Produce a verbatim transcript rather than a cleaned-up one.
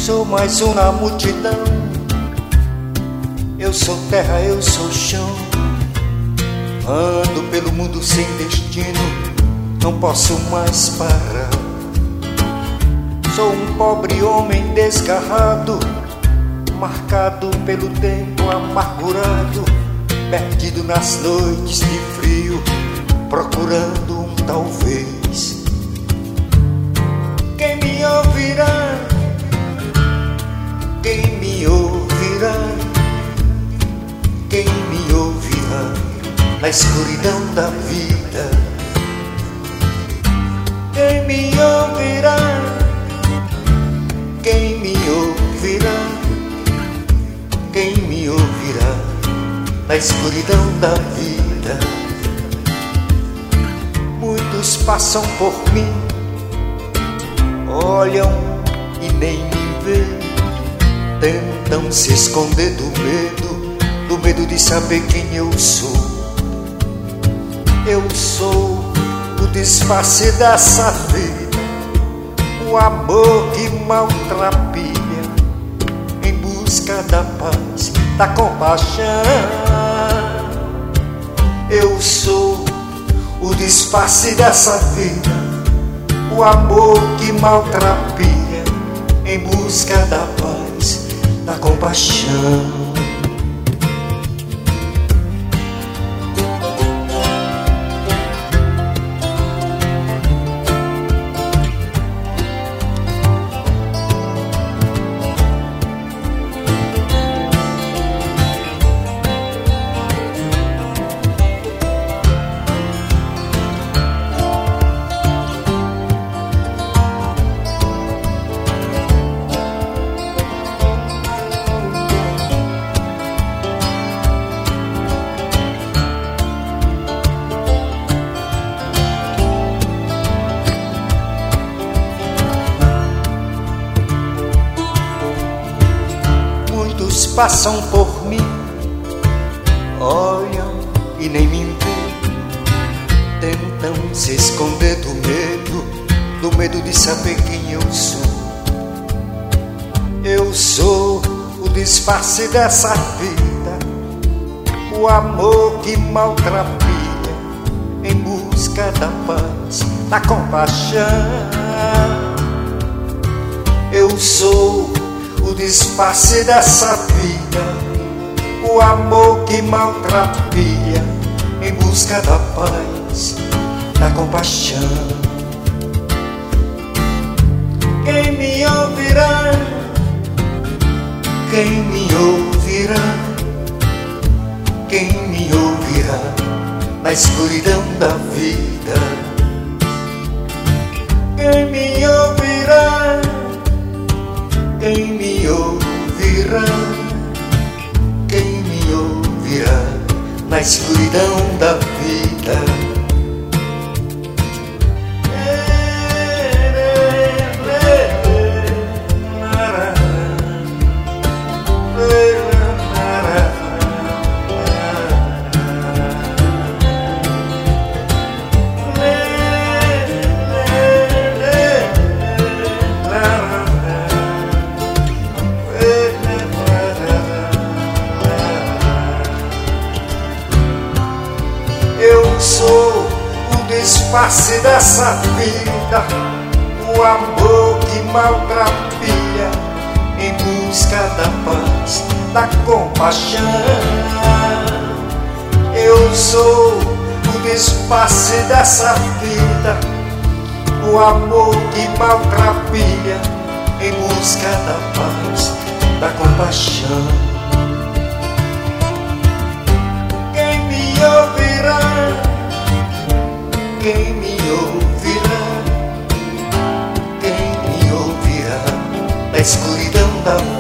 Sou mais um na multidão. Eu sou terra, eu sou chão. Ando pelo mundo sem destino, não posso mais parar. Sou um pobre homem desgarrado, marcado pelo tempo amargurado, perdido nas noites de frio, procurando um talvez. Quem me ouvirá? Quem me ouvirá? Quem me ouvirá na escuridão da vida? Quem me ouvirá? Quem me ouvirá? Quem me ouvirá na escuridão da vida? Muitos passam por mim, olham e nem me veem, tentam se esconder do medo, do medo de saber quem eu sou. Eu sou o disfarce dessa vida, o amor que maltrapilha, em busca da paz, da compaixão. Eu sou o disfarce dessa vida, o amor que maltrapilha, em busca da paz, da compaixão. Passam por mim, olham e nem me veem, tentam se esconder do medo, do medo de saber quem eu sou. Eu sou o disfarce dessa vida, o amor que maltrapilha, em busca da paz, da compaixão. Eu sou o disfarce dessa vida, o amor que maltrapilha, em busca da paz, da compaixão. Quem me ouvirá? Quem me ouvirá? Quem me ouvirá na escuridão da vida? Quem me ouvirá? Quem me ouvirá? Quem me ouvirá na escuridão da vida? Eu sou o disfarce dessa vida, o amor que maltrapilha, em busca da paz, da compaixão. Eu sou o disfarce dessa vida, o amor que maltrapilha, em busca da paz, da compaixão. Quem me ouvirá? Quem me ouvirá? Quem me ouvirá na escuridão da